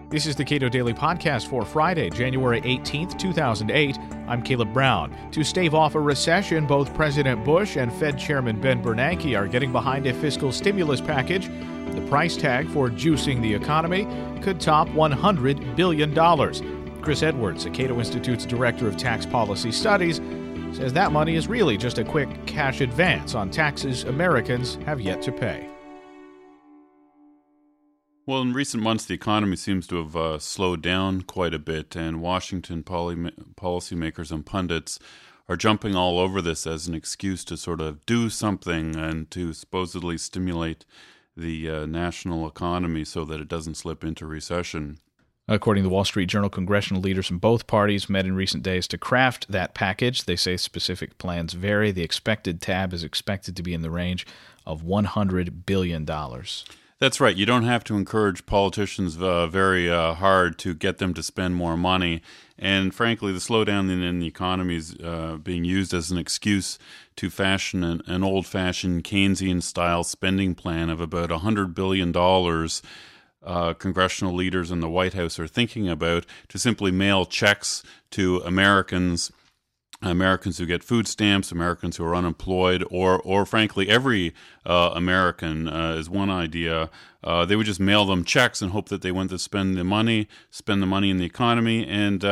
This is the Cato Daily Podcast for Friday, January 18th, 2008. I'm Caleb Brown. To stave off a recession, both President Bush and Fed Chairman Ben Bernanke are getting behind a fiscal stimulus package. The price tag for juicing the economy could top $100 billion. Chris Edwards, the Cato Institute's Director of Tax Policy Studies, says that money is really just a quick cash advance on taxes Americans have yet to pay. Well, in recent months, the economy seems to have slowed down quite a bit, and Washington policymakers and pundits are jumping all over this as an excuse to sort of do something and to supposedly stimulate the national economy so that it doesn't slip into recession. According to the Wall Street Journal, congressional leaders from both parties met in recent days to craft that package. They say specific plans vary. The expected tab is expected to be in the range of $100 billion. That's right. You don't have to encourage politicians very hard to get them to spend more money. And frankly, the slowdown in the economy is being used as an excuse to fashion an old-fashioned Keynesian-style spending plan of about $100 billion congressional leaders in the White House are thinking about to simply mail checks to Americans who get food stamps, Americans who are unemployed, or frankly, every American is one idea. They would just mail them checks and hope that they went to spend the money in the economy, and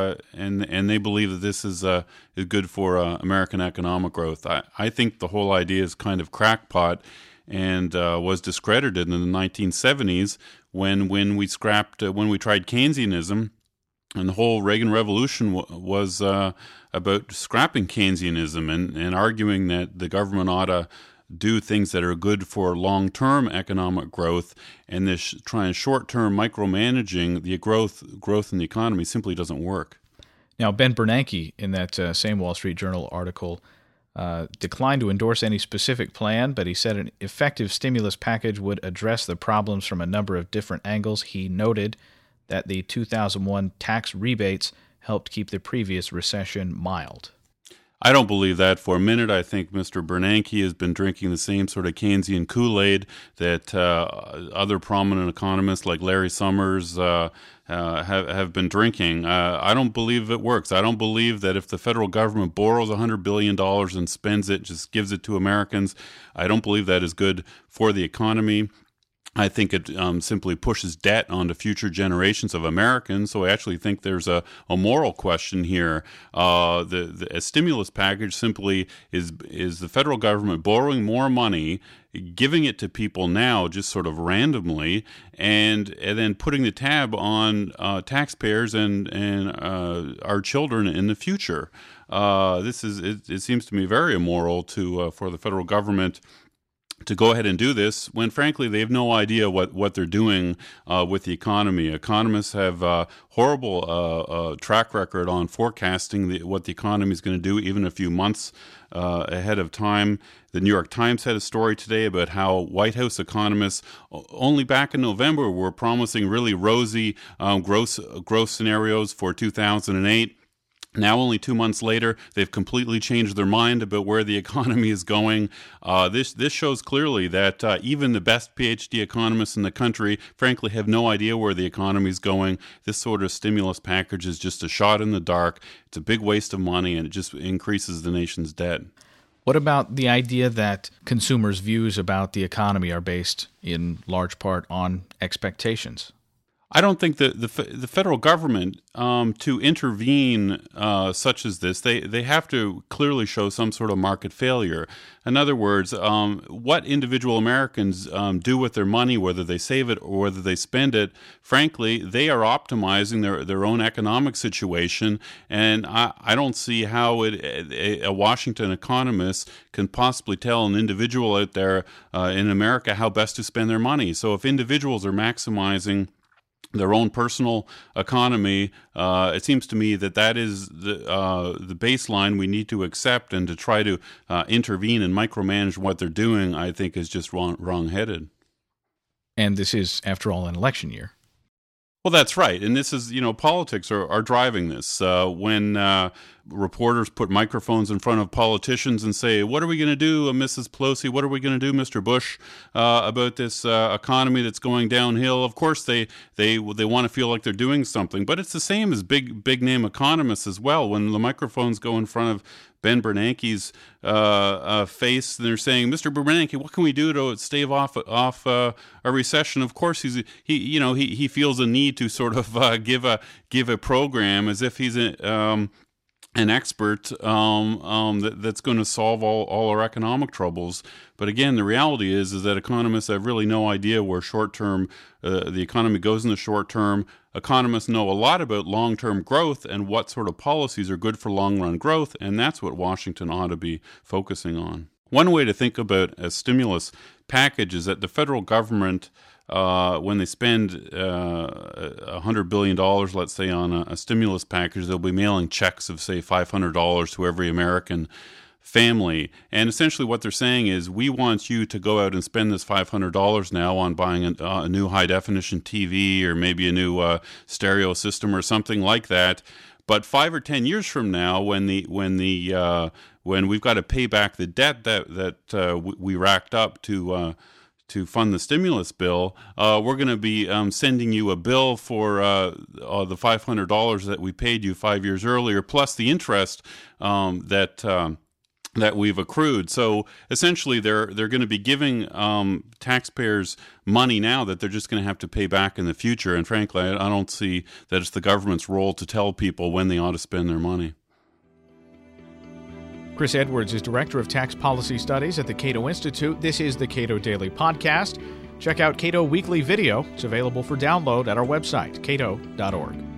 they believe that this is good for American economic growth. I think the whole idea is kind of crackpot and was discredited in the 1970s when we tried Keynesianism. And the whole Reagan Revolution was about scrapping Keynesianism and arguing that the government ought to do things that are good for long-term economic growth, and this trying short-term micromanaging the growth in the economy simply doesn't work. Now, Ben Bernanke, in that same Wall Street Journal article, declined to endorse any specific plan, but he said an effective stimulus package would address the problems from a number of different angles. He noted that the 2001 tax rebates helped keep the previous recession mild. I don't believe that for a minute. I think Mr. Bernanke has been drinking the same sort of Keynesian Kool-Aid that other prominent economists like Larry Summers have been drinking. I don't believe it works. I don't believe that if the federal government borrows $100 billion and spends it, just gives it to Americans, I don't believe that is good for the economy. I think it simply pushes debt onto future generations of Americans. So I actually think there's a moral question here. A stimulus package simply is the federal government borrowing more money, giving it to people now just sort of randomly, and then putting the tab on taxpayers and our children in the future. It seems to me very immoral for the federal government to go ahead and do this when, frankly, they have no idea what they're doing with the economy. Economists have a horrible track record on forecasting what the economy is going to do even a few months ahead of time. The New York Times had a story today about how White House economists only back in November were promising really rosy growth scenarios for 2008. Now, only 2 months later, they've completely changed their mind about where the economy is going. This shows clearly that even the best PhD economists in the country, frankly, have no idea where the economy is going. This sort of stimulus package is just a shot in the dark. It's a big waste of money, and it just increases the nation's debt. What about the idea that consumers' views about the economy are based in large part on expectations? I don't think that the federal government to intervene such as this, they have to clearly show some sort of market failure. In other words, what individual Americans do with their money, whether they save it or whether they spend it, frankly, they are optimizing their own economic situation. And I don't see how a Washington economist can possibly tell an individual out there in America how best to spend their money. So if individuals are maximizing their own personal economy, it seems to me that is the baseline we need to accept, and to try to intervene and micromanage what they're doing, I think, is just wrong-headed. And this is, after all, an election year. Well, that's right. And this is, politics are driving this. When reporters put microphones in front of politicians and say, "What are we going to do, Mrs. Pelosi? What are we going to do, Mr. Bush, about this economy that's going downhill?" Of course, they want to feel like they're doing something, but it's the same as big name economists as well. When the microphones go in front of Ben Bernanke's face, and they're saying, "Mr. Bernanke, what can we do to stave off a recession?" Of course, he feels a need to sort of give a program as if he's an expert that's going to solve all our economic troubles. But again, the reality is that economists have really no idea where short-term the economy goes in the short term. Economists know a lot about long-term growth and what sort of policies are good for long-run growth, and that's what Washington ought to be focusing on. One way to think about a stimulus package is that the federal government, when they spend $100 billion, let's say, on a stimulus package, they'll be mailing checks of, say, $500 to every American family. And essentially what they're saying is, we want you to go out and spend this $500 now on buying a new high-definition TV or maybe a new stereo system or something like that. But 5 or 10 years from now, when we've got to pay back the debt that we racked up to fund the stimulus bill, we're going to be sending you a bill for the $500 that we paid you 5 years earlier, plus the interest that we've accrued. So essentially, they're going to be giving taxpayers money now that they're just going to have to pay back in the future. And frankly, I don't see that it's the government's role to tell people when they ought to spend their money. Chris Edwards is Director of Tax Policy Studies at the Cato Institute. This is the Cato Daily Podcast. Check out Cato Weekly Video. It's available for download at our website, cato.org.